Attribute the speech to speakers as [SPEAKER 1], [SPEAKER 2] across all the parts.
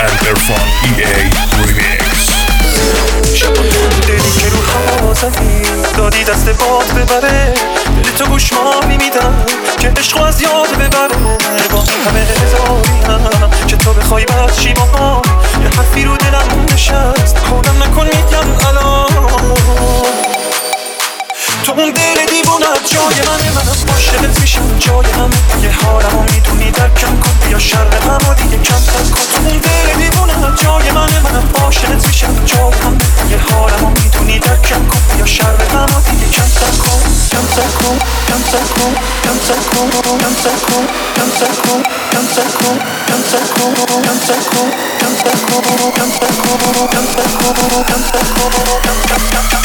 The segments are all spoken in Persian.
[SPEAKER 1] and Irfan EA Remix.
[SPEAKER 2] دلی که رو هوا زدی دادی دست باد ببره دلی تو گوش ما میدم که عشقو از یاد ببره با این همه هزاریم که تو بخوای بعد چی با ما یه حرفی رو دلم نشست کارم نکن میگم الان تو اون دل دیوونت جای منم عاشقت میشم جای همه یه حالمو میدونی درکم کن بیا شرقمو دیگه کمتر کن تو اون دل دیوونت جای منم عاشقت میشم جای همه یه حالمو میدونی درکم کن بیا شرقمو دیگه کمتر کن کمتر کن کمتر کن کمتر کن کمتر کن کمتر کن کمتر کن کمتر کن کمتر کن کمتر کن کمتر کن کمتر کن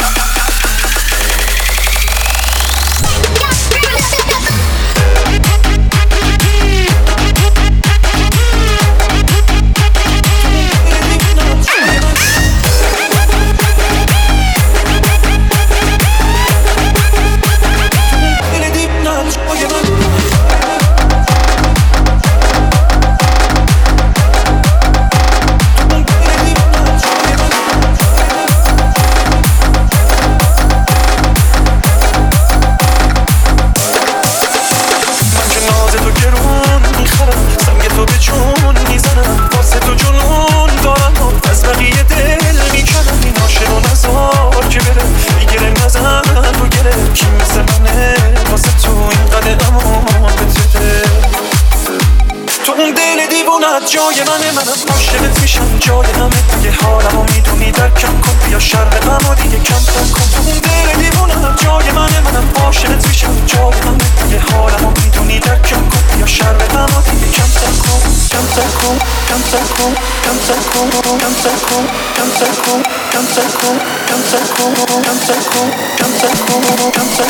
[SPEAKER 2] جای منم عاشقت میشم جای همه یه حالمو میدونی درکم کن بیا شرقمو دیگه کمتر کن تو اون دل دیوونم جای منم عاشقت میشم جای همه یه حالمو میدونی درکم کن بیا شرقمو دیگه کمتر کن کمتر کن کمتر کن کمتر کن کمتر کن کمتر کن کمتر کن کمتر کن کمتر کن کمتر کن کمتر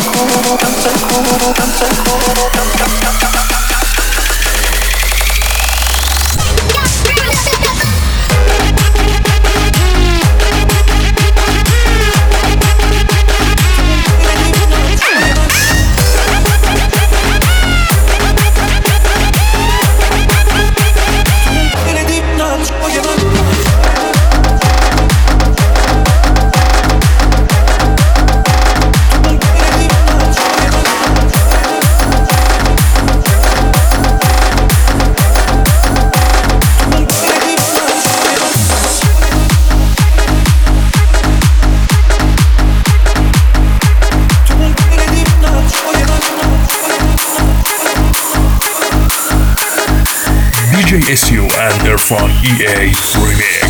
[SPEAKER 2] کن کمتر کن
[SPEAKER 1] DJ SU and Irfan EA Remix.